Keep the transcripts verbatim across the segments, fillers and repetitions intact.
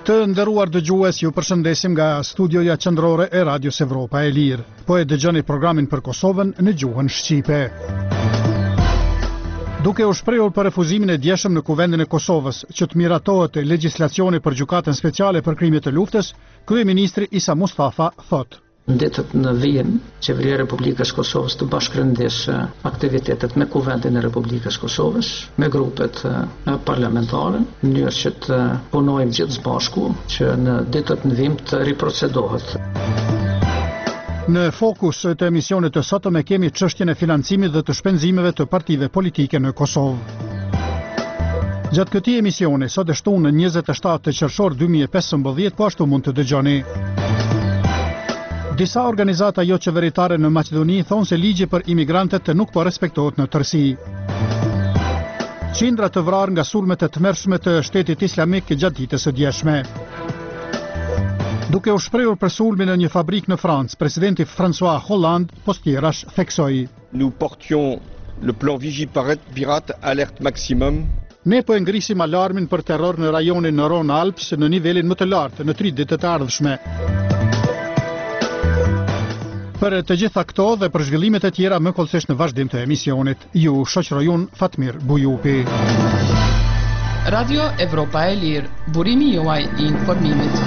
Të nderuar dëgjues, ju përshëndesim nga studioja qendrore e Radios Evropa e Lirë. Po e dëgjoni programin për Kosovën në gjuhën shqipe. Duke u shprehur për refuzimin e djeshëm në Kuvendin e Kosovës që të miratohet legjislacioni për gjykatën speciale për krimet e luftës, kryeministri Isa Mustafa thotë: Ditët në vijim, Qeveria e Republikës Kosovës të bashkërëndesë aktivitetet me Kuvendin e Republikës Kosovës, me grupet parlamentare, në mënyrë që të punojmë gjithë së bashku që në ditët në vijim të riprocedohet. Në fokus të emisionit të sotëm e kemi çështjen e financimit dhe të shpenzimeve të partive politike në Kosovë. Gjatë këtij emisioni, sot e shtunë në njëzet e shtatë të qershor dy mijë e pesëmbëdhjetë, po ashtu mund të dëgjoni. Disa organizata jo qeveritare në Maqedoni thonë se ligji për imigrantët nuk po respektohet në tërësi. Qindra të vrarë nga sulmet e tmerrshme të Shtetit Islamik gjatë ditës së djeshme. Duke u shprehur për sulmin në një fabrikë në Francë, presidenti François Hollande postjerash theksoi: Nous portions le plan Vigipirate alerte maximum. Ne po e ngrisim alarmin për terror në rajonin në Rhône Alpes në nivelin më të lartë në tri ditët e ardhshme. Për të gjitha këto dhe për zhvillimet e tjera më kollësisht në vazhdim të emisionit, ju shoqëroj unë Fatmir Bujupi. Radio Evropa e Lirë, burimi juaj i informimit.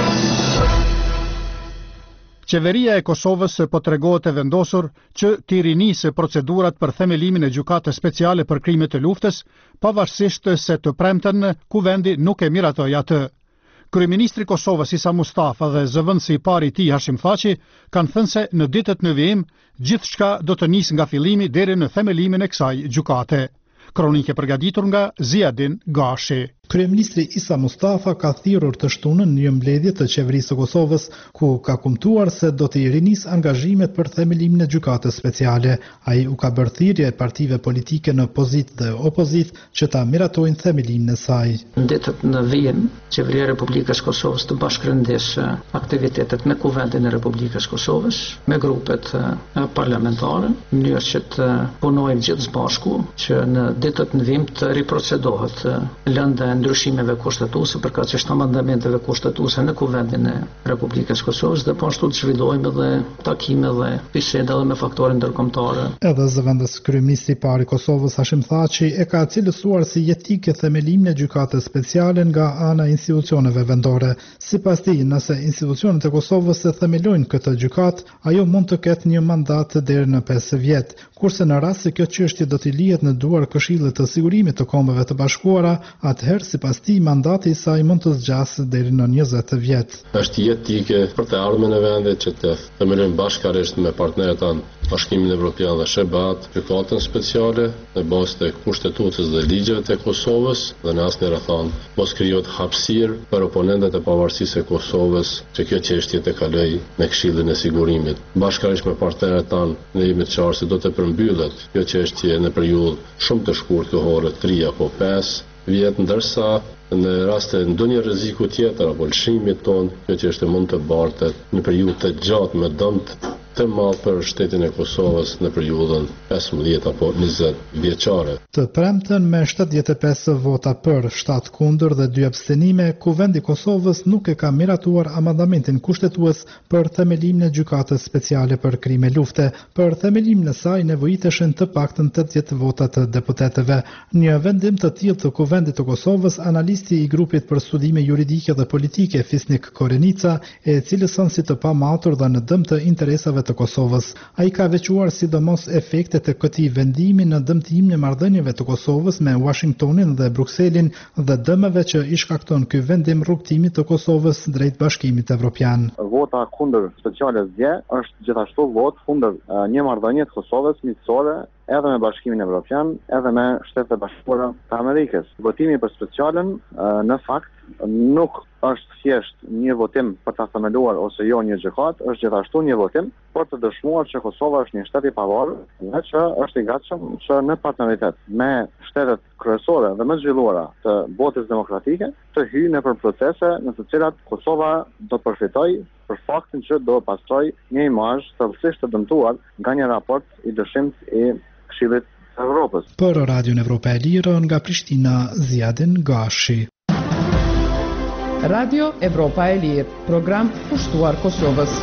Qeveria e Kosovës po tregohet e vendosur që t'i rinisë procedurat për themelimin e gjykatës speciale për krimet e luftës, pavarësisht se të premten Kuvendi nuk e miratoi atë. Kryeministri i Kosovës Isa Mustafa dhe zëvendësi i parë i tij Hashim Thaçi kanë thënë se në ditët në vijim gjithçka do të nisë nga fillimi deri në themelimin e kësaj gjykate. Kronike përgatitur nga Ziadin Gashi. Kryeministri Isa Mustafa ka thirrur të shtunën një mbledhje të qeverisë së Kosovës, ku ka kumtuar se do të rinisë angazhimet për themelimin e gjykatës speciale. Ai u ka bërë thirrje partive politike në pozitë dhe opozitë që ta miratojnë themelimin e saj. Në ditët në vijim, Qeveria e Republikës Kosovës të bashkërëndesë aktivitetet me Kuvendin e Republikës Kosovës, me grupet parlamentare, në mënyrë që të punojmë gjithë së bashku që në ditët në vijim të riprocedohet lënda e ndryshimeve kushtetuese përkatësisht amendamenteve kushtetuese në Kuvendin e Republikës Kosovës dhe po ashtu të zhvillojmë edhe takime dhe biseda edhe me faktorë ndërkombëtare. Edhe zëvendës kryeministri i parë i Kosovës Hashim Thaçi e ka cilësuar si jetike themelimin e gjykatës speciale nga ana e institucioneve vendore. Sipas tij, nëse institucionet e Kosovës e themelojnë këtë gjykatë, ajo mund të ketë një mandat deri në pesë vjet, kurse në rast se kjo çështje do të lihet në duar Këshillit të Sigurimit të Kombeve të Bashkuara, atëherë sipas tij mandati i saj mund të zgjasë deri në njëzet vjet. Është jetike për të ardhmen e vendit që të themelojnë bashkërisht me partnerët tanë, Bashkimin Evropian dhe Shebat, gjykatën speciale në bazë të kushtetuesës dhe ligjeve të Kosovës dhe në asnjë rrethon mos krijohet hapësirë për oponentët e pavarësisë së Kosovës që kjo çështje të kalojë në Këshillin e Sigurimit. Bashkërisht me partnerët tanë ne jemi të qartë se do të përmbyllet kjo çështje në periudhë shumë të shkurtë kohore, tri apo pesë vjet, ndërsa në rast të ndonjë rreziku tjetër apo lëshimit ton, kjo çështje mund të bartet në periudhë të gjatë me dëm të madh për shtetin e Kosovës në periudhën pesëmbëdhjetë apo njëzet vjeçare. Të premten me shtatëdhjetë e pesë vota për, shtatë kundër dhe dy abstenime, Kuvendi i Kosovës nuk e ka miratuar amandamentin kushtetues për themelimin e gjykatës speciale për krime lufte. Për themelimin e saj nevojiteshin të paktën tetëdhjetë vota të deputetëve. Një vendim të tillë të Kuvendit të Kosovës, analisti i grupit për studime juridike dhe politike Fisnik Korenica e cilëson si të pamatur dhe në dëm të interesave të Kosovës. Ai ka veçuar sidomos efektet e këtij vendimi në dëmtimin e marrëdhënieve të Kosovës me Washingtonin dhe Brukselin dhe dëmeve që i shkakton ky vendim rrugtimit të Kosovës drejt Bashkimit Evropian. Vota kundër speciale zgje është gjithashtu vot kundër një marrëdhënie të Kosovës miqësore edhe me Bashkimin Evropian, edhe me Shtetet e Bashkuara të Amerikës. Votimi për specialen në fakt nuk është thjesht një votim për ta themeluar ose jo një gjykat, është gjithashtu një votim për të dëshmuar që Kosova është një shtet i pavarur dhe që është i gatshëm që në partneritet me shtetet kryesore dhe më zhvilluara të botës demokratike të hyjë nëpër procese në të cilat Kosova do të përfitojë për faktin që do pastrojë një imazh thellësisht të dëmtuar nga një raport i dëshimit i Këshillit të Evropës. Për Radion Evropa e Lirë nga Prishtina, Ziadin Gashi. Radio Evropa e Lirë, program pushtuar Kosovës.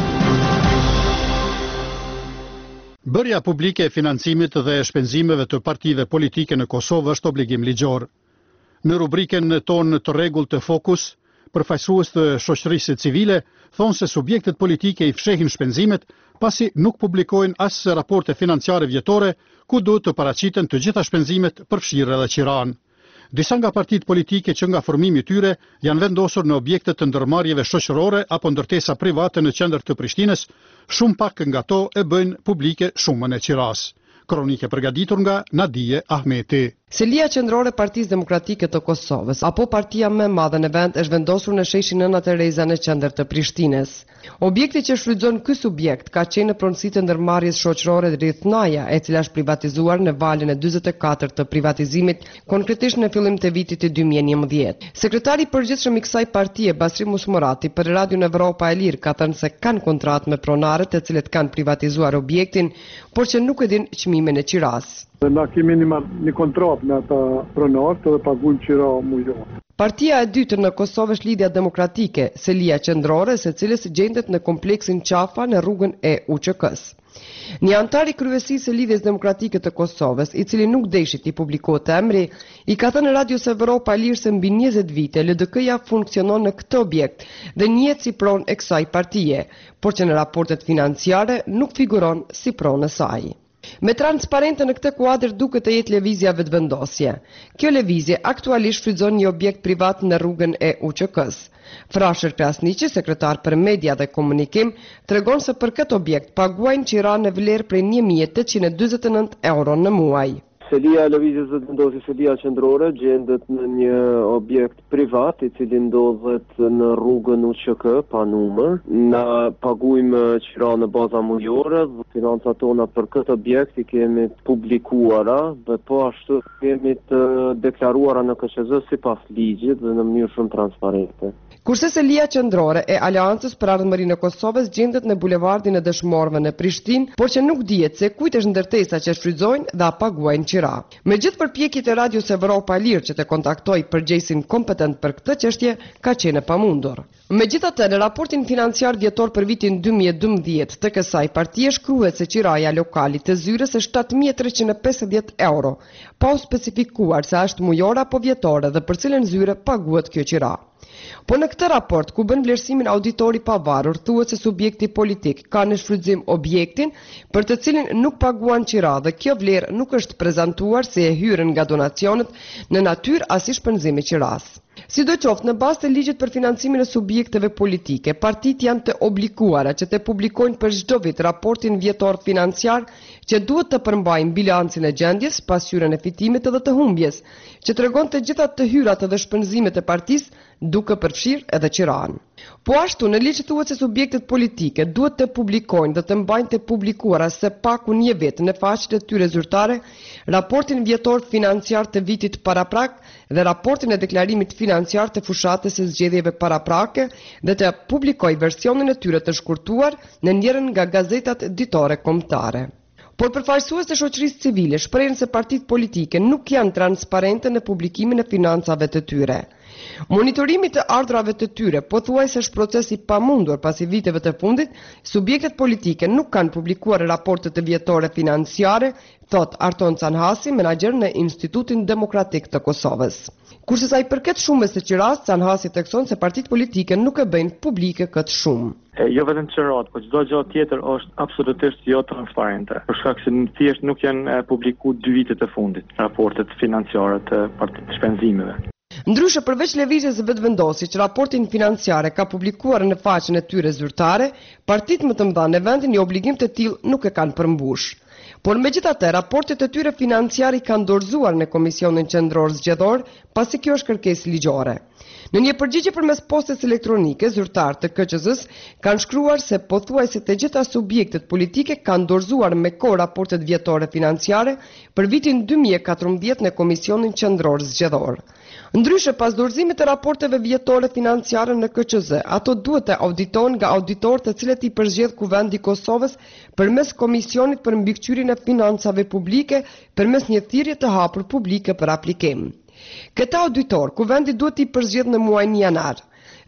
Bërja publike e financimit dhe shpenzimeve të partive politike në Kosovë është obligim ligjor. Në rubrikën tonë të rregullt të Fokus, përfaqësues të shoqërisë civile thonë se subjektet politike i fshehin shpenzimet pasi nuk publikojnë as raporte financiare vjetore ku duhet të paraqiten të gjitha shpenzimet përfshirë edhe Qiran. Disa nga partitë politike që nga formimi i tyre janë vendosur në objekte të ndërmarrjeve shoqërore apo ndërtesa private në qendër të Prishtinës, shumë pak nga to e bëjnë publike shumën e Qiras. Kronike përgatitur nga Nadije Ahmeti. Selia qendrore Partisë Demokratike të Kosovës, apo partia më e madhe në vend, është vendosur në sheshin Nëna Tereza në qendër të Prishtinës. Objekti që shfrytëzon ky subjekt ka qenë në pronësi të ndërmarrjes shoqërore Rithnaja, e cila është privatizuar në valën e dyzet e katërt të privatizimit, konkretisht në fillim të vitit të dy mijë e njëmbëdhjetë. Sekretari i përgjithshëm i kësaj partie, Basri Musmurati, për Radio Evropa e Lirë ka thënë se kanë kontratë me pronarët të cilët kanë privatizuar objektin, por që nuk e din çmimin e qiras. Na kemi një kontratë me ata pronarë dhe paguajmë qira mujor. Partia e dytë në Kosovë është Lidhja Demokratike, Selia qendrore, së cilës gjendet në kompleksin Qafa në rrugën e U Q K-s. Një antar i kryesisë së Lidhjes Demokratike të Kosovës, i cili nuk deshi t'i publikote emri, i ka thënë Radios Evropa e Lirë se mbi njëzet vite L D K-ja funksionon në këtë objekt dhe njihet si pronë e kësaj partie, por që në raportet financiare nuk figuron si pronë e saj. Me transparente në këtë kuadër duket të jetë lëvizja vetëvendosje. Kjo lëvizje aktualisht shfrytëzon një objekt privat në rrugën e U Q K-s. Frasher Krasniqi, sekretar për media dhe komunikim, tregon se për këtë objekt paguajnë qira në vlerë prej një mijë e tetëqind e dyzet e nëntë euro në muaj. Selia e lëvizjes vetëvendosje Selia qendrore gjendet në një objekt privat i cili ndodhet në rrugën U Q K pa numër. Na paguajmë qira në baza mujore dhe financat tona për këtë objekt i kemi publikuara dhe po ashtu kemi të deklaruara në K Q Z sipas ligjit dhe në mënyrë shumë transparente. Kurse Selia qendrore e Aleancës për Ardhmërinë e Kosovës gjendet në bulevardin e Dëshmorëve në Prishtinë, por që nuk dihet se kujt është ndërtesa që shfrytëzojnë dhe paguajnë qira. Me gjithë përpjekjet e Radios Evropa e Lirë që të kontaktoj përgjegjësin kompetent për këtë çështje, ka qenë pamundur. Megjithatë, në raportin financiar vjetor për vitin dy mijë e dymbëdhjetë të kësaj partie shkruhet se qiraja lokalit të Zyrës është shtatë mijë e treqind e pesëdhjetë euro, pa u specifikuar se është mujore apo vjetore dhe për cilën zyre paguhet kjo qira. Po në këtë raport, ku bën vlerësimin auditori pavarur, thuhet se subjekti politik ka në shfrytëzim objektin për të cilin nuk paguan qira dhe kjo vlerë nuk është prezantuar se e hyrën nga donacionet në natyrë as i shpenzimi qiras. Sidoqoftë, në bazë të ligjit për financimin e subjekteve politike, partitë janë të obliguara që të publikojnë për çdo vit raportin vjetor financiar që duhet të përmbajnë bilancin e gjendjes, pasqyrën e fitimit dhe të humbjes, që tregon të gjitha të hyrat dhe shpenzimet e partisë, duke përfshirë edhe qiran. Po ashtu, në ligj thuhet se subjektet politike duhet të publikojnë dhe të mbajnë të publikuara se paku një vit në faqet e tyre zyrtare raportin vjetor financiar të vitit paraprak dhe raportin e deklarimit financiar të fushatës së zgjedhjeve paraprake dhe të publikojë versionin e tyre të shkurtuar në njërin nga gazetat ditore kombëtare. Por përfaqësues të shoqërisë civile shprehin se partitë politike nuk janë transparente në publikimin e financave të tyre. Monitorimi të ardhrave të tyre pothuajse është proces i pamundur pasi viteve të fundit subjektet politike nuk kanë publikuar raportet e vjetore financiare, thot Arton Canhasi, menaxher në Institutin Demokratik të Kosovës. Kurse sa i përket shumës së qiras, Canhasi thekson se partitë politike nuk e bëjnë publike këtë shumë. E, jo vetëm qirat, por çdo gjë tjetër është absolutisht jo transparente. Për shkak se thjesht nuk janë publikuar dy vitet e fundit raportet financiare të partitë shpenzimeve. Ndryshe përveç lëvizjes së vetëvendosjes që raportin financiare ka publikuar në faqen e tyre zyrtare, partitë më të mëdha në vendin një obligim të tillë nuk e kanë përmbush. Por megjithatë, raportet e tyre financiare kanë dorëzuar në Komisionin Qendror Zgjedhor, pasi kjo është kërkesë ligjore. Në një përgjigje përmes postës elektronike, zyrtarë të K Q Z-s kanë shkruar se pothuajse të gjitha subjektet politike kanë dorëzuar me kohë raportet vjetore financiare për vitin dy mijë e katërmbëdhjetë në Komisionin Qendror Zgjedhor. Ndryshe, pas dorëzimit të raporteve vjetore financiare në K Q Z, ato duhet të auditohen nga auditorë të cilët i përzgjedh Kuvendi i Kosovës përmes Komisionit për mbikëqyrjen e financave publike përmes një thirrje të hapur publike për aplikim. Këta auditor, Kuvendi duhet i përzgjedh në muajin janar.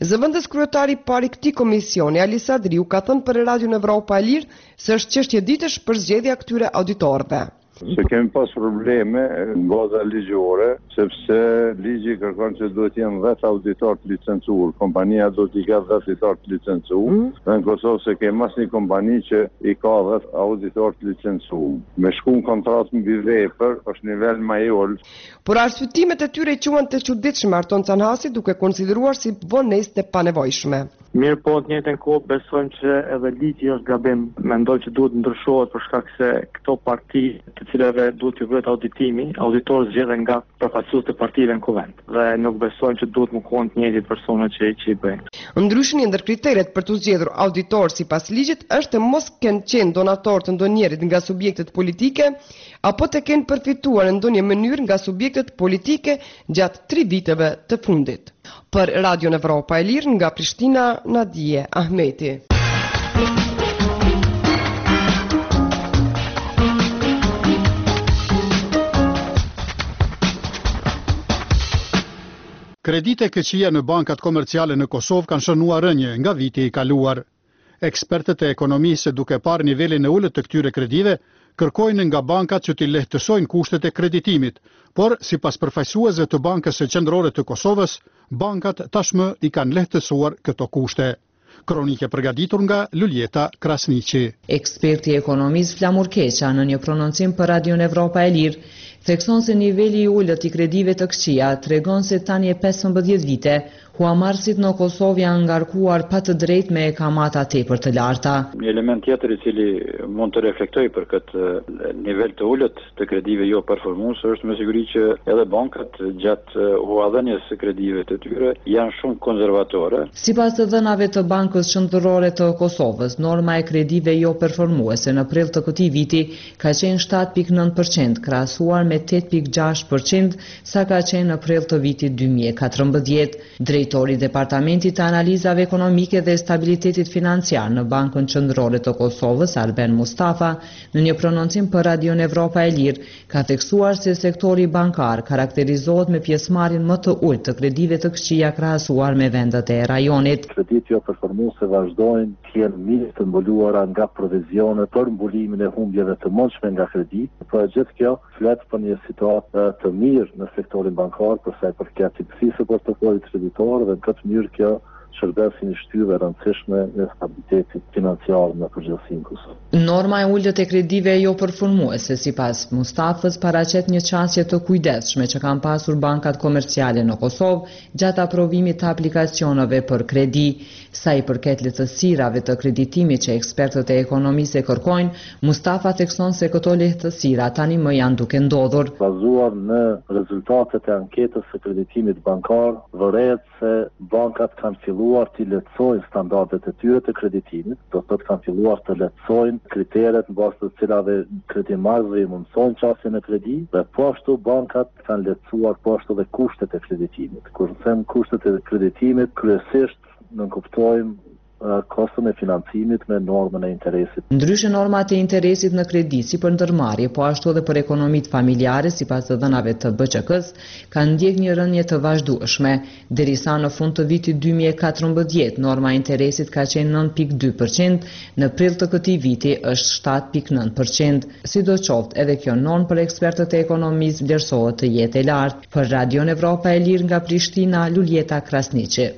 Zëvendës kryetari i parë i këtij komisioni, Ali Sadriu, ka thënë për Radion Evropa e Lirë se është çështje ditësh për zgjedhja këtyre auditorëve. Se kemi pas probleme në baza ligjore, sepse ligji kërkon që duhet jenë dhjetë auditor të licencuar, kompania do t'i ka dhjetë auditor të licencuar, mm. dhe në Kosovë se kemi mas një kompani që i ka dhjetë auditor të licencuar. Me shku në kontratë mbi vepër, është nivel majol. Por arsyetimet e tyre i quhen të çuditshme, Arton Canhasi, duke konsideruar si vonesë të panevojshme. Mirë po, të njëjtën kohë besojmë që edhe ligji është gabim. Mendoj që duhet ndryshohet për shkak se këto parti të cilave duhet të bëhet auditimi, auditorët zgjedhen nga përfaqësuesit e partive në kuvend. Dhe nuk besojmë që duhet më kohën të njëjtit persona që që i bëjnë. Ndryshe një ndër kriteret për të zgjedhur auditor sipas ligjit është të mos kenë qenë donator të ndonjërit nga subjektet politike apo të kenë përfituar në ndonjë mënyrë nga subjektet politike gjatë tri viteve të fundit. Për Radion Evropa e Lirë nga Prishtina, Nadije Ahmeti. Kredite këqija në bankat komerciale në Kosovë kanë shënuar rënje nga viti i kaluar. Ekspertët e ekonomisë, duke parë nivelin e ulët të këtyre kredive, kërkojnë nga bankat që t'i lehtësojnë kushtet e kreditimit, por sipas përfaqësuesve të Bankës së Qendrore të Kosovës, bankat tashmë i kanë lehtësuar këto kushte. Kronike përgatitur nga Luljeta Krasniqi. Eksperti i ekonomisë Flamur Keqa në një prononcim për Radion Evropa e Lirë thekson se niveli i ulët i kredive të këqija tregon se tani e pesëmbëdhjetë vite huamarrësit në Kosovë janë ngarkuar pa të drejtë me kamata tepër të larta. Një element tjetër i cili mund të reflektoj për këtë nivel të ulët të kredive jo performuese është me siguri që edhe bankat gjatë huadhënies së kredive të tyre janë shumë konservatore. Sipas të dhënave të Bankës Qendrore të Kosovës, norma e kredive jo performuese në prill të këtij viti ka qenë shtatë pikë nëntë përqind, krahasuar me tetë pikë gjashtë përqind sa ka qenë në prill të vitit dy mijë e katërmbëdhjetë. Drejtori i Departamentit të Analizave Ekonomike dhe Stabilitetit Financiar në Bankën Qendrore të Kosovës, Arben Mustafa, në një prononcim për Radion Evropa e Lirë, ka theksuar se sektori bankar karakterizohet me pjesëmarrjen më të ulët të kredive të këqija krahasuar me vendet e rajonit. Kredit jo performuese vazhdojnë të jenë mirë të mbuluara nga provizione për mbulimin e humbjeve të mundshme nga kredit, por gjithë kjo flet për një situatë të mirë në sektorin bankar për sa i përket tipsisë së portofolit kreditor dhe në këtë mënyrë kjo shërbes si një shtyve rëndësishme në stabilitetit financiar në përgjithësi në Kosovë. Norma e ulët e kredive jo përformuese, sipas Mustafës, paraqet një çështje të kujdesshme që kanë pasur bankat komerciale në Kosovë gjatë aprovimit të aplikacioneve për kredi. Sa i përket lehtësirave të kreditimit që ekspertët e ekonomisë kërkojnë, Mustafa thekson se këto lehtësira tani më janë duke ndodhur. Bazuar në rezultatet e anketës së kreditimit bankar, vërehet se bankat kanë filluar të lehtësojnë standardet e tyre të kreditimit, do të thotë kanë filluar të lehtësojnë kriteret në bazë të cilave kredimarrësit i mundsojnë çastjen e kredi, dhe po ashtu bankat kanë lehtësuar po ashtu dhe kushtet e kreditimit. Kur them kushtet e kreditimit, kryesisht nënkuptojmë kostën e financimit me normën e interesit. Ndryshe normat e interesit në kredi si për ndërmarrje, po ashtu edhe për ekonomitë familjare, sipas të dhënave të B Q K-s, kanë ndjek një rënje të vazhdueshme, derisa në fund të vitit dy mijë e katërmbëdhjetë norma e interesit ka qenë nëntë pikë dy përqind, në prill të këtij viti është shtatë pikë nëntë përqind. Sidoqoftë, edhe kjo normë për ekspertët e ekonomisë vlerësohet të jetë e lartë. Për Radion Evropa e Lirë nga Prishtina, Luljeta Krasniqi.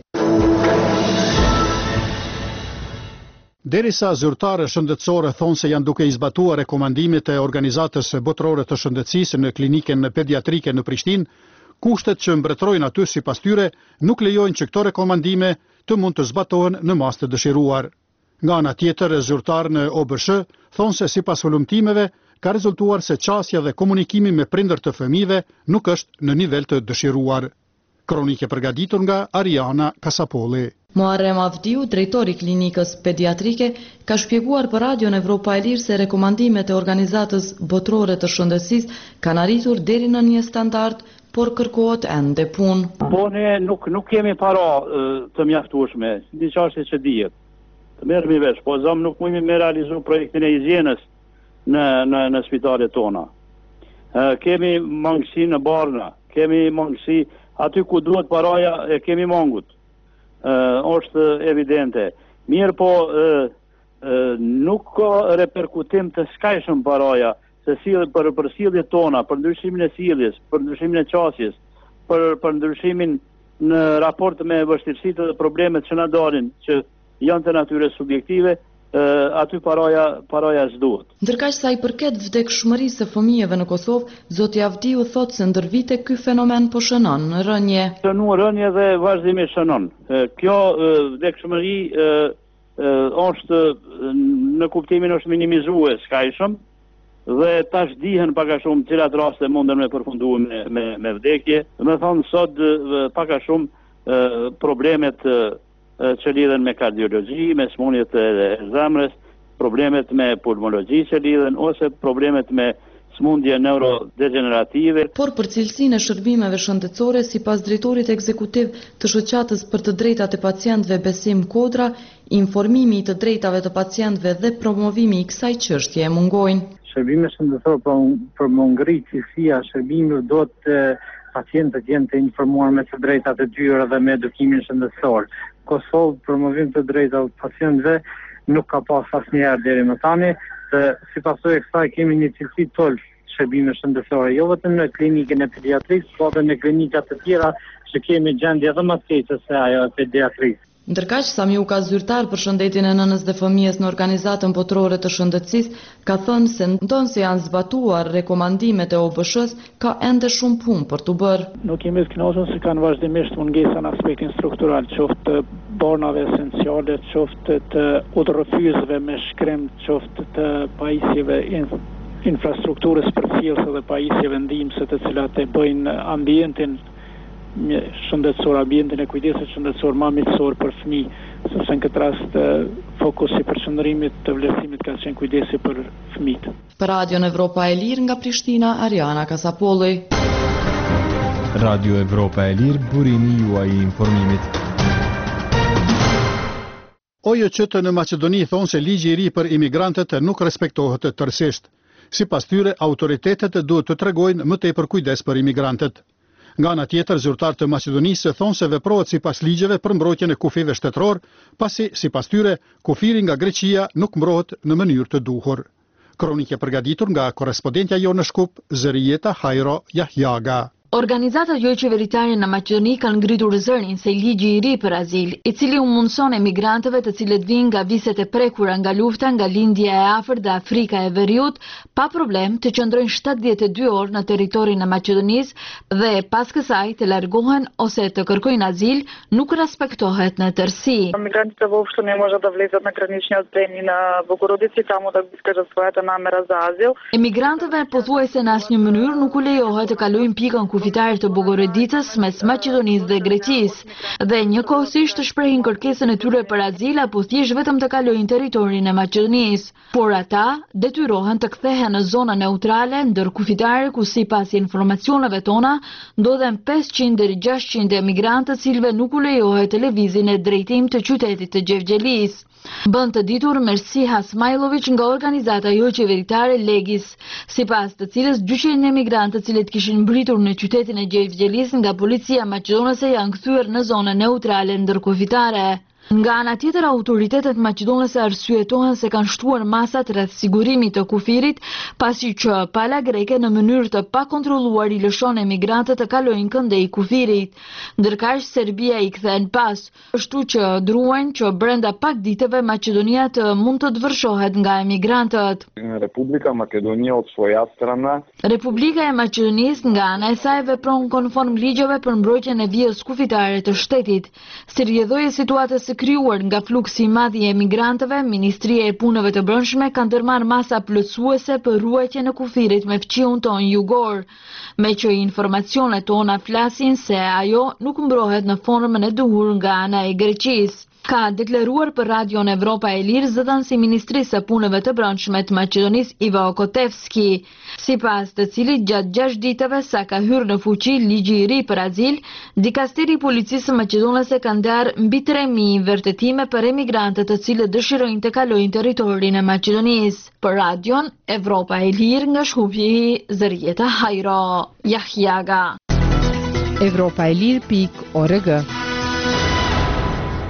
Derisa zyrtarë shëndetësore thonë se janë duke i zbatuar rekomandimet e Organizatës Botërore të Shëndetësisë në kliniken pediatrike në Prishtinë, kushtet që mbretërojnë aty sipas tyre nuk lejojnë që këto rekomandime të mund të zbatohen në masë të dëshiruar. Nga ana tjetër, zyrtarë në O B S H thonë se sipas hulumtimeve ka rezultuar se qasja dhe komunikimi me prindër të fëmijëve nuk është në nivel të dëshiruar. Kronike përgatitur nga Ariana Kasapolli. Muharrem Avdiu, drejtori i klinikës pediatrike, ka shpjeguar për Radion Evropa e Lirë se rekomandimet e Organizatës Botërore të Shëndetësisë kanë arritur deri në një standard, por kërkohet ende punë. Po ne nuk nuk kemi para të mjaftueshme, një çështje që dihet. Të merremi vesh, po zëm nuk mundemi me realizu projektin e higjienës në në në spitalet tona. Uh, kemi mangësi në barna, kemi mangësi aty ku duhet paraja e kemi mangut. është evidente. Mirë po, nuk ka reperkutim të skajshëm paraja se për, për sjelljet tona, për ndryshimin e sjelljes, për ndryshimin e qasjes, për, për ndryshimin në raport me vështirësitë dhe problemet që na dalin, që janë të natyre subjektive, aty paraja, paraja s'duhet. Ndërkaq sa i përket vdekshmërisë së fëmijëve në Kosovë, zoti Avdiu thotë se ndër vite ky fenomen po shënon rënje. Shënuar rënje dhe vazhdimisht shënon. Kjo vdekshmëri është në kuptimin është minimizuar skajshëm dhe tash dihen pak a shumë cilat raste munden me përfunduar me, me, me vdekje. Me thonë sot pak a shumë problemet që lidhen me kardiologji, me smundjet e zemrës, problemet me pulmologji që lidhen, ose problemet me smundje neurodegenerative. Por për cilësinë e shërbimeve shëndetësore, sipas drejtorit ekzekutiv të shoqatës për të drejtat e pacientëve Besim Kodra, informimi i të drejtave të pacientëve dhe promovimi i kësaj çështje mungojnë. Shërbime shëndetësore për, për më ngritë cilësia shërbimit do të pacientët jenë të informuar me të drejtat e tyre dhe me edukimin shëndetësor. Kosovë promovim të drejtat të pacientëve nuk ka pas asnjëherë deri më tani, dhe si pasojë e kësaj kemi një cilësi tolë shërbime shëndetësore, jo vetëm në klinikën e pediatrisë, por edhe në klinikat të tjera që kemi gjendje edhe më të keqe se ajo e pediatrisë. Ndërkaq, Samiu ka zyrtar për shëndetin e nënës dhe fëmijës në Organizatën Botërore të Shëndetësisë, ka thënë se ndonse janë zbatuar rekomandimet e O B S-s, ka ende shumë punë për të bërë. Nuk jemi të kënaqur se kanë vazhdimisht mungesa në aspektin struktural, qoftë të banave esenciale, qoftë të udhërrëfyesve me shkrim, qoftë të pajisjeve infrastrukturës përcjellëse dhe pajisjeve ndihmëse të cilat e bëjnë ambientin shëndetësor, ambientin e kujdesit shëndetësor më mitësor për fëmijë, sepse në këtë rast fokusi për qëndrimit të vlerësimit ka qenë kujdesi për fëmijët. Për Radion Evropa e Lirë nga Prishtina, Ariana Kasapolli. Radio Evropa e Lirë, burimi juaj i informimit. O J C në Maqedoni thonë se ligji i ri për imigrantët nuk respektohet tërësisht. Sipas tyre, autoritetet duhet të tregojnë më tepër kujdes për imigrantët. Nga ana tjetër, zyrtarët të Maqedonisë thonë se veprohet sipas ligjeve për mbrojtjen e kufive shtetëror, pasi sipas tyre kufiri nga Greqia nuk mbrohet në mënyrë të duhur. Kronikë e përgatitur nga korrespondentja jonë në Shkup, Zërijeta Hajro Jahjaga. Organizatat jo qeveritare në Maqedoni kanë ngritur zërin se ligji i ri për azil, i cili u mundson emigrantëve të cilët vinë nga viset e prekura nga lufta, nga lindja e afërt dhe Afrika e Veriut, pa problem të qëndrojnë shtatëdhjetë e dy orë në territorin e Maqedonisë dhe pas kësaj të largohen ose të kërkojnë azil, nuk respektohet në tërësi. Мигрантите въобще не можат да влезат на граничния отбрани на Богородици, таму да изкажат своята намера за азил. Emigrantëve pothuajse në asnjë mënyrë nuk u lejohet të kalojnë pikën kufitare të Bogorodicës mes Maqedonisë dhe Greqisë dhe njëkohësisht të shprehin kërkesën e tyre për azil apo thjesht vetëm të kalojnë territorin e Maqedonisë. Por ata detyrohen të kthehen në zonën neutrale ndër kufitare ku sipas informacioneve tona ndodhen pesëqind deri gjashtëqind emigrantë të cilëve nuk u lejohet të lëvizin në drejtim të qytetit të Gjevgjelisë. Bën të ditur Mersi Hasmajlović nga organizata jo qeveritare Legis, sipas të cilës gjysmë e emigrantëve të cilët kishin mbritur në qytetin e Gjevgjelis nga policia maqedonese janë kthyer në zonën neutrale ndërkufitare. Nga ana tjetër, autoritetet maqedonese arsyetohen se kanë shtuar masat rreth sigurimit të kufirit, pasi që pala greke në mënyrë të pakontrolluar i lëshon emigrantët të kalojnë këndej kufirit. Ndërkaq Serbia i kthen pas, ashtu që druajnë që brenda pak ditëve Maqedonia të mund të dëvërshohet nga emigrantët. Republika Makedonia od svoja strana. Republika e Maqedonisë nga ana e saj vepron konform ligjeve për mbrojtjen e vijës kufitare të shtetit. Si rrjedhoi situatës së krijuar nga fluksi i madh i emigrantëve, Ministria e Punëve të Brendshme ka ndërmarrë masa plotësuese për ruajtjen e kufirit me fqiun ton jugor, me që informacionet tona flasin se ajo nuk mbrohet në formën e duhur nga ana e Greqisë. Ka deklaruar për Radion Evropa e Lirë zëdhënësi i Ministrisë së Punëve të Brendshme të Maqedonisë Ivo Kotevski, sipas të cilit gjatë gjashtë ditëve sa ka hyrë në fuqi ligji i ri për azil, dikasteri i policisë maqedonese ka ndarë mbi tre mijë vërtetime për emigrantët të cilët dëshirojnë të kalojnë territorin e Maqedonisë. Për Radion Evropa e Lirë nga Shkupi, Zërijeta Hajro Jahjaga. Evropa e Lirë pikë org.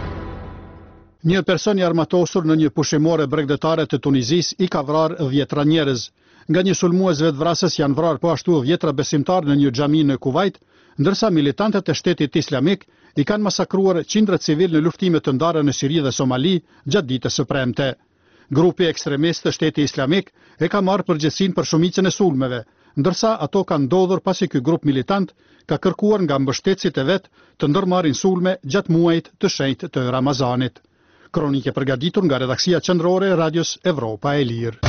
Një person i armatosur në një pushimore bregdetare të Tunizis i ka vrarë dhjetra njerëz. Nga një sulmues vetvrasës janë vrarë po ashtu dhjetra besimtar në një xhami në Kuvajt, ndërsa militantët e Shtetit Islamik i kanë masakruar qindra civil në luftime të ndara në Siri dhe Somali gjatë ditës së premte. Grupi ekstremist të Shtetit Islamik e ka marrë përgjegjësinë për shumicën e sulmeve, ndërsa ato kanë ndodhur pasi ky grup militant ka kërkuar nga mbështetësit e vet të ndërmarrin sulme gjatë muajit të shenjtë të Ramazanit. Kronike përgatitur nga redaksia qendrore e Radios Evropa e Lirë.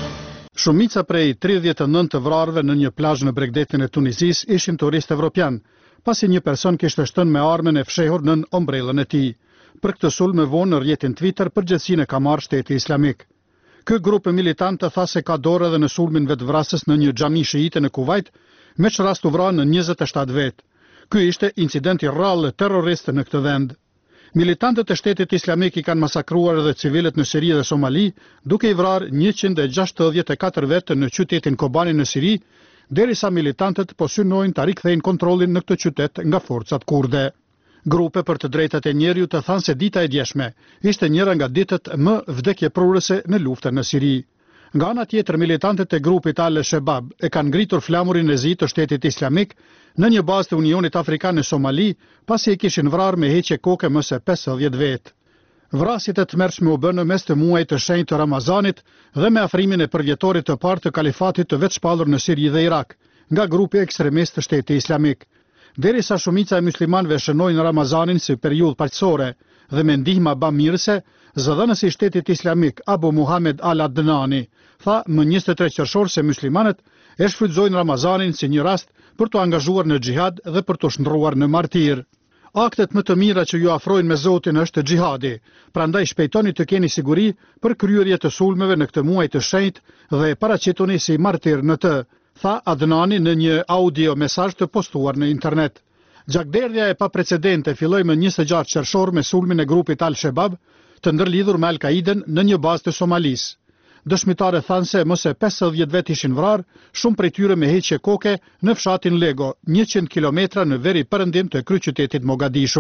Shumica prej tridhjetë e nëntë të vrarëve në një plazh në bregdetin e Tunizis ishin turistë evropian, pasi një person kishte shtënë me armën e fshehur nën ombrellën e tij. Për këtë sulm e vonë në rrjetin Twitter përgjegjësinë ka marrë Shteti Islamik. Ky grup militant tha se ka dorë edhe në sulmin vetvrasës në një xhami shiite në Kuvajt, me që rast u vranë në njëzet e shtatë vetë. Ky ishte incident i rrallë terrorist në këtë vend. Militantët e Shtetit Islamik i kanë masakruar edhe civilët në Siri dhe Somali, duke i vrarë njëqind e gjashtëdhjetë e katër vetë në qytetin Kobani në Siri, derisa militantët po synojnë ta rikthejnë kontrollin në këtë qytet nga forcat kurde. Grupe për të drejtat e njeriut të thanë se dita e djeshme ishte njëra nga ditët më vdekjeprurëse në luftën në Siri. Nga ana tjetër, militantët e grupit Al-Shebab e kanë ngritur flamurin e zi të Shtetit Islamik në një bazë të Unionit Afrikan në Somali, pasi e kishin vrarë me heqje koke më se pesëdhjetë vetë. Vrasjet e tmerrshme u bënë mes të muajit të shenjtë të Ramazanit dhe me afrimin e përvjetorit të parë të kalifatit të vetëshpallur në Siri dhe Irak, nga grupi ekstremist të Shtetit Islamik. Derisa shumica e muslimanëve shënojnë Ramazanin si periudhë paqësore dhe me ndihmë bamirëse, zëdhënësi i Shtetit Islamik Abu Muhammed Al-Adnani tha më njëzet e tre qershor se muslimanët e shfrytëzojnë Ramazanin si një rast për të angazhuar në xhihad dhe për të shndruar në martir. Aktet më të mira që ju afrojnë me Zotin është xhihadi, prandaj shpejtoni të keni siguri për kryerje të sulmeve në këtë muaj të shenjtë dhe paraqituni si martir në të, tha Adnani në një audio mesazh të postuar në internet. Gjakderdhja e paprecedente filloi më njëzet e gjashtë qershor me sulmin e grupit Al-Shebab të ndërlidhur me Al-Qaiden në një bazë të Somalis. Dëshmitare thanë se më se pesëdhjetë vetë ishin vrarë, shumë prej tyre me heqje koke në fshatin Lego, njëqind kilometra në veri perëndim të kryeqytetit Mogadishu.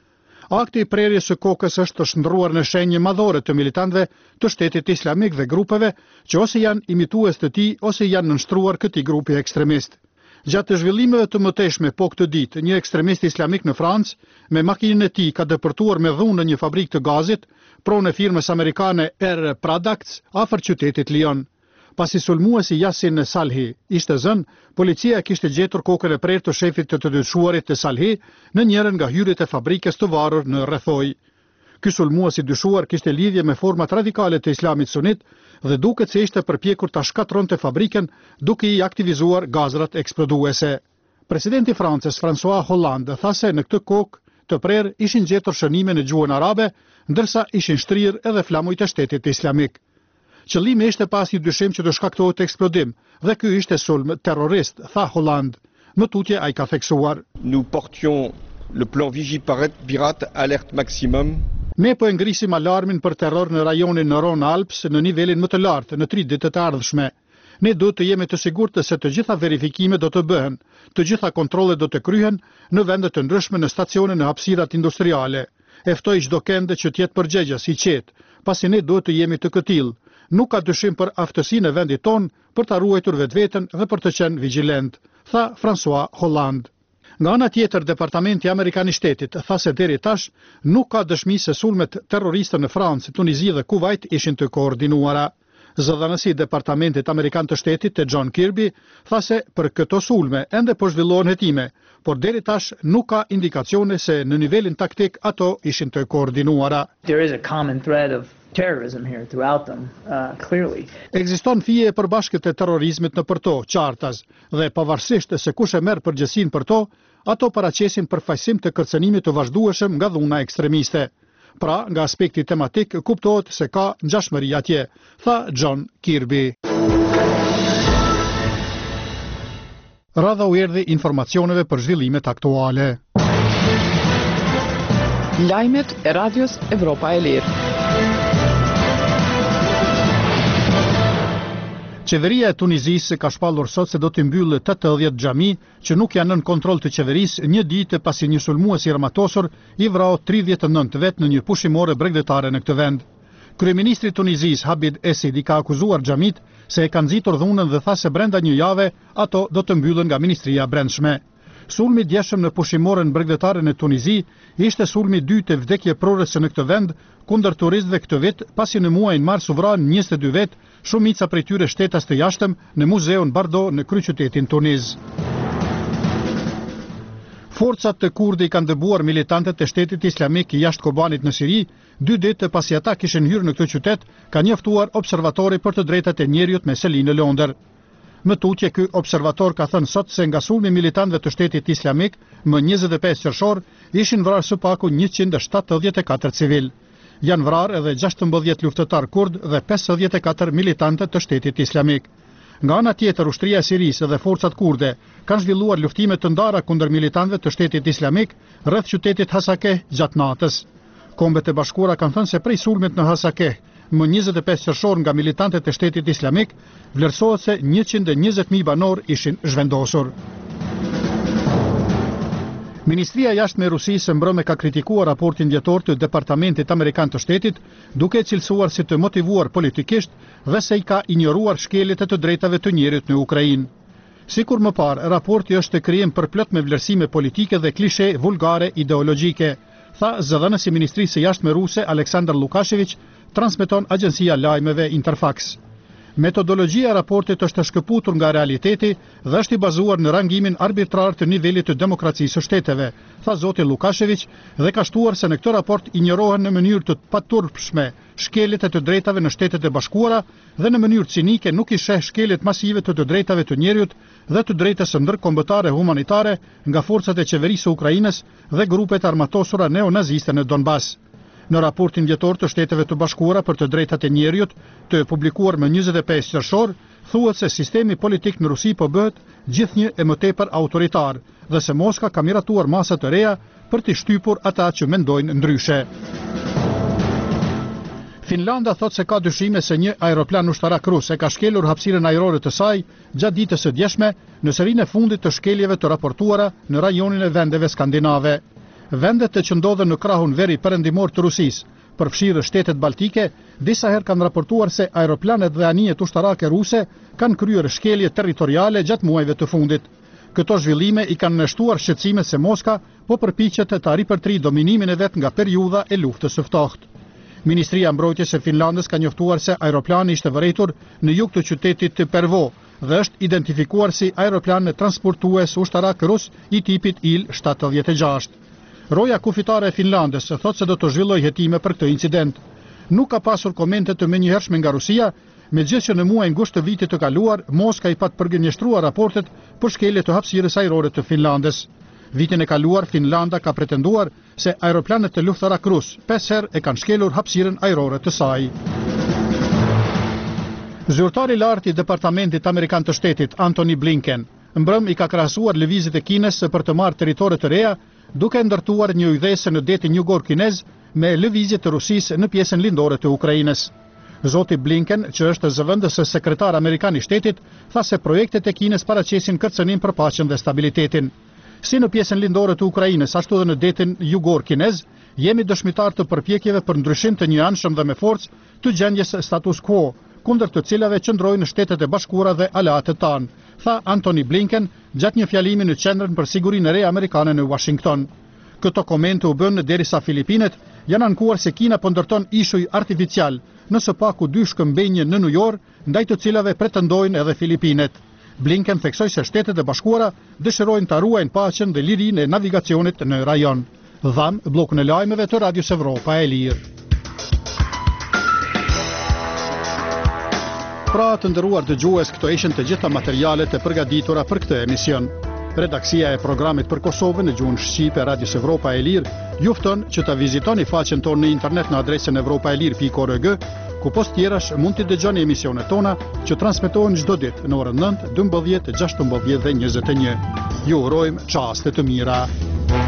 Akti i prerjes së kokës është të shndruar në shenjë madhore të militantëve të Shtetit Islamik dhe grupeve që ose janë imitues të tij ose janë nënshtruar këtij grupi ekstremist. Gjatë të zhvillimeve të mëtejshme po këtë ditë, një ekstremist islamik në Francë me makinën e tij ka depërtuar me dhunë në një fabrikë të gazit, pronë e firmës amerikane Air Products afër qytetit Lyon. Pasi sulmuesi Yasin Salhi ishte zënë, policia kishte gjetur kokën e prerë të shefit të të dyshuarit të Salhi në njërin nga hyrjet e fabrikës të varur në rrethoj. Ky sulmues i dyshuar kishte lidhje me format radikale të Islamit Sunit dhe duket se ishte përpjekur ta shkatronte fabrikën duke i aktivizuar gazrat eksploduese. Presidenti i Francës François Hollande tha se në këtë kokë të prerë ishin gjetur shënime në gjuhën arabe, ndërsa ishin shtrirë edhe flamujt e Shtetit Islamik. Qëllimi ishte pas një dyshim që të shkaktohet eksplodim dhe ky ishte sulm terrorist, tha Hollande. Më tutje ai ka theksuar. Nous portions le plan Vigipirate alerte maximum. Ne po e ngrisim alarmin për terror në rajonin në Rhône Alpes në nivelin më të lartë në tri ditët e ardhshme. Ne duhet të jemi të sigurt se të gjitha verifikimet do të bëhen, të gjitha kontrollet do të kryhen në vende të ndryshme në stacione në hapësirat industriale. E ftoj çdo kënd që të jetë përgjegjës i qetë, pasi ne duhet të jemi të këtill. Nuk ka dyshim për aftësinë e vendit ton për ta ruajtur vetveten dhe për të qenë vigjilent, tha François Hollande. Nga ana tjetër, Departamenti Amerikan i Shtetit tha se deri tash nuk ka dëshmi se sulmet terroriste në Francë, Tunizi dhe Kuvajt ishin të koordinuara. Zëdhënësi i Departamentit Amerikan të Shtetit te John Kirby tha se për këto sulme ende po zhvillohen hetime, por deri tash nuk ka indikacione se në nivelin taktik ato ishin të koordinuara. There is a common thread of terrorism here throughout them, uh, clearly. Ekziston fije e përbashkët e terrorizmit në përto, qartas, dhe pavarësisht se kush e merr përgjegjësinë për to, ato paraqesin përfaqësim të kërcënimit të vazhdueshëm nga dhuna ekstremiste. Pra, nga aspekti tematik, kuptohet se ka ngjashmëri atje, tha John Kirby. Radha u erdhi informacioneve për zhvillimet aktuale. Lajmet e Radios Evropa e Lirë. Qeveria e Tunizisë ka shpallur sot se do të mbyllë tetëdhjetë xhami që nuk janë nën kontroll të qeverisë një ditë pasi një sulmues i armatosur i vrau tridhjetë e nëntë vet në një pushimore bregdetare në këtë vend. Kryeministri i Tunizisë Habib Essid i ka akuzuar xhamit se e kanë nxitur dhunën dhe tha se brenda një jave ato do të mbyllen nga Ministria e Brendshme. Sulmi i djeshëm në pushimoren bregdetare në Tunizi ishte sulmi i dytë e vdekje prorëse në këtë vend kundër turistëve këtë vit, pasi në muajin mars u vranë njëzet e dy vet, shumica prej tyre shtetas të jashtëm në muzeun Bardo në kryeqytetin Tuniz. Forcat të kurde i kanë dëbuar militantët e shtetit islamik jashtë Kobanit në Siri, dy ditë pasi ata kishin hyrë në këtë qytet, ka njoftuar observatori për të drejtat e njerëzit me Selin në Londër. Më tutje, ky observator ka thënë sot se nga sulmi militantëve të shtetit islamik më njëzet e pesë qershor ishin vrarë së paku njëqind e shtatëdhjetë e katër civil. Janë vrarë edhe gjashtëmbëdhjetë luftëtar kurd dhe pesëdhjetë e katër militantë të shtetit islamik. Nga ana tjetër, ushtria e Sirisë dhe forcat kurde kanë zhvilluar luftime të ndara kundër militantëve të shtetit islamik rreth qytetit Hasakeh gjatë natës. Kombet e Bashkuara kanë thënë se prej sulmit në Hasakeh më njëzet e pesë qershor nga militantët e shtetit islamik, vlerësohet se njëqind e njëzet mijë banor ishin zhvendosur. Ministria e Jashtme e Rusisë mbrëme ka kritikuar raportin vjetor të Departamentit Amerikan të Shtetit, duke e cilësuar si të motivuar politikisht dhe se i ka injoruar shkeljet e të drejtave të njerit në Ukrainë. Sikur më parë, raporti është të krijim përplot me vlerësime politike dhe klishe vulgare ideologjike, tha zëdhënësi i Ministrisë së Jashtme ruse Aleksandr Lukashevich, transmeton agjencia lajmeve Interfax. Metodologjia e raportit është e shkëputur nga realiteti dhe është i bazuar në rangimin arbitrar të nivelit të demokracisë së shteteve, tha zoti Lukashevich, dhe ka shtuar se në këtë raport injorohen në mënyrë të paturpshme shkeljet e të drejtave në Shtetet e Bashkuara dhe në mënyrë cinike nuk i sheh shkeljet masive të të drejtave të njerëzit dhe të drejtës së ndërkombëtare humanitare nga forcat e qeverisë së Ukrainës dhe grupet armatosura neonaziste në Donbas. Në raportin vjetor të Shteteve të Bashkuara për të drejtat e njerëzit, të publikuar më njëzet e pesë qershor, thuhet se sistemi politik në Rusi po bëhet gjithnjë e më tepër autoritar dhe se Moska ka miratuar masa të reja për të shtypur ata që mendojnë ndryshe. Finlanda thot se ka dyshime se një aeroplan ushtarak rus e ka shkelur hapësirën ajrore të saj gjatë ditës së djeshme në serinë e fundit të shkeljeve të raportuara në rajonin e vendeve skandinave. Vendet të që ndodhen në krahun veri perëndimor të Rusisë, përfshirë shtetet baltike, disa herë kanë raportuar se aeroplanet dhe anijet ushtarake ruse kanë kryer shkelje territoriale gjatë muajve të fundit. Këto zhvillime i kanë nështuar shqetësimet se Moska po përpiqet të ripërtri dominimin e vet nga periudha e luftës së ftohtë. Ministria e Mbrojtjes e Finlandës ka njoftuar se aeroplani ishte vërejtur në jug të qytetit të Pervo dhe është identifikuar si aeroplan transportues ushtarak rus i tipit Il shtatëdhjetë e gjashtë. Roja kufitare e Finlandës thotë se do të zhvilloj hetime për këtë incident. Nuk ka pasur komente të menjëhershme nga Rusia, megjithëse që në muajin gusht të vitit të kaluar, Moska i pat përgënjeshtruar raportet për shkelje të hapësirës ajrore të Finlandës. Vitin e kaluar, Finlanda ka pretenduar se aeroplanet të luftërak rus pesë herë e kanë shkelur hapësirën ajrore të saj. Zyrtari i lartë i Departamentit Amerikan të Shtetit, Antony Blinken, mbrëm i ka krahasuar lëvizjet e Kinës për të marrë territore të reja, duke ndërtuar një ujëdhese në detin jugor kinez me lëvizje të Rusisë në pjesën lindore të Ukrainës. Zoti Blinken, që është zëvendës sekretar amerikan i shtetit, tha se projektet e Kinës paraqesin kërcënim për paqen dhe stabilitetin. Si në pjesën lindore të Ukrainës, ashtu dhe në detin jugor kinez, jemi dëshmitar të përpjekjeve për ndryshim të njëanshëm dhe me forcë të gjendjes status quo, kundër të cilave qëndrojnë Shtetet e Bashkuara dhe aleatët tanë, tha Antony Blinken gjatë një fjalimi në Qendrën për Sigurinë e Re amerikane në Washington. Këto komente u bën derisa Filipinet janë ankuar se Kina po ndërton ishuj artificial në së paku dy shkëmbejnje në New York, ndaj të cilave pretendojnë edhe Filipinet. Blinken theksoi se Shtetet e Bashkuara dëshirojnë ta ruajnë paqen dhe lirinë e navigacionit në rajon. Dham bllokun e lajmeve të Radios Evropa e Lirë. Pra të ndëruar dëgjues, këto ishin të gjitha materialet e përgatitura për këtë emision. Redaksia e programit për Kosovën në gjuhën shqipe Radios Evropa e Lirë ju fton që ta vizitoni faqen tonë në internet në adresën evropaelir pikë org, ku post tjerash mund të dëgjoni emisionet tona që transmetohen çdo ditë në orën nëntë, dymbëdhjetë, gjashtëmbëdhjetë dhe njëzet e një. Ju urojmë çaste të mira.